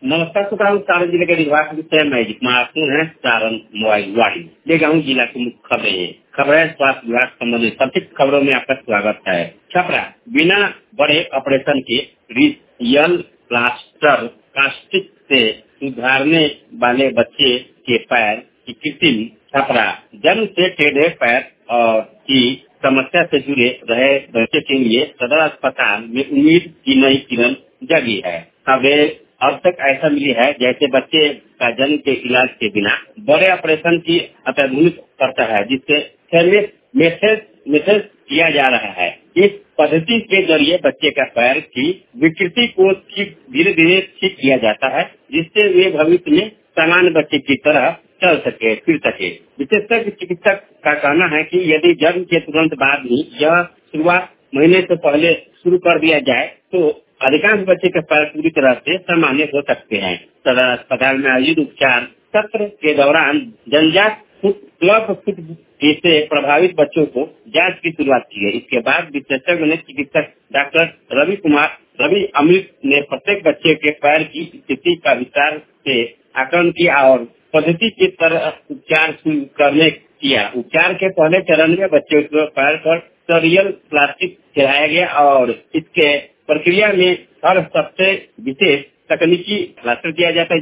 नमस्कार सुखाऊ सारण जिले के निवास विषय मैं जितमासून है सारण मोबाइल वाड़ी ले जाऊँ जिला की मुख्य खबरें हैं। खबरें स्वास्थ्य विभाग संबंधित सभी खबरों में आपका स्वागत है। छपरा बिना बड़े ऑपरेशन के रियल प्लास्टर कास्टिक से सुधारने वाले बच्चे के पैर की कृत्रिम छपरा जन्म से टेढ़े पैर और की समस्या से जुड़े रहे बच्चे के लिए सदर अस्पताल में उम्मीद की नई किरण जगी है। अब तक ऐसा मिली है जैसे बच्चे का जन्म के इलाज के बिना बड़े ऑपरेशन की अत्याधुनिक करता है, जिससे मैसेज किया जा रहा है। इस पद्धति के जरिए बच्चे का पैर की विकृति को धीरे धीरे ठीक किया जाता है, जिससे वे भविष्य में सामान्य बच्चे की तरह चल सके फिर सके। विशेषज्ञ चिकित्सक का कहना है कि यदि जन्म के तुरंत बाद ही यह शुरुआत महीने से पहले शुरू कर दिया जाए तो अधिकांश बच्चे के पैर पूरी तरह से सामान्य हो सकते हैं। सदर अस्पताल में आयोजित उपचार सत्र के दौरान जंजात फुट से प्रभावित बच्चों को जांच की शुरुआत की गई। इसके बाद विशेषज्ञ ने चिकित्सक डॉक्टर रवि अमृत ने प्रत्येक बच्चे के पैर की स्थिति का विस्तार से आकलन किया और पद्धति की तरह उपचार शुरू करने किया। उपचार के पहले चरण में बच्चे को पैर पर रियल प्लास्टिक चढ़ाया गया और इसके प्रक्रिया में हर सबसे विशेष तकनीकी प्लास्टर किया जाता है।